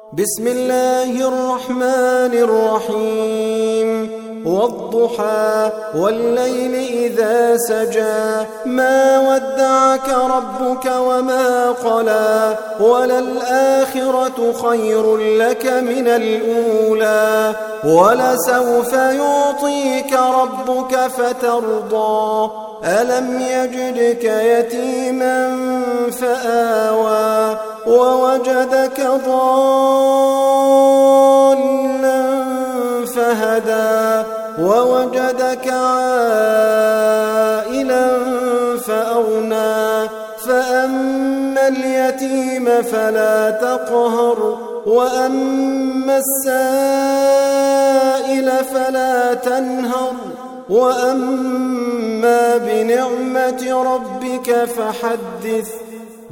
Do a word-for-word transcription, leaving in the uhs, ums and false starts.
بسم الله الرحمن الرحيم والضحى والليل إذا سجى ما ودعك ربك وما قلى وللآخرة خير لك من الأولى ولسوف يعطيك ربك فترضى ألم يجدك يتيما فآوى ووجدك ضالا فهدى ووجدك عائلا فأغنى فأما اليتيم فلا تقهر وأما السائل فلا تنهر وأما بنعمة ربك فحدث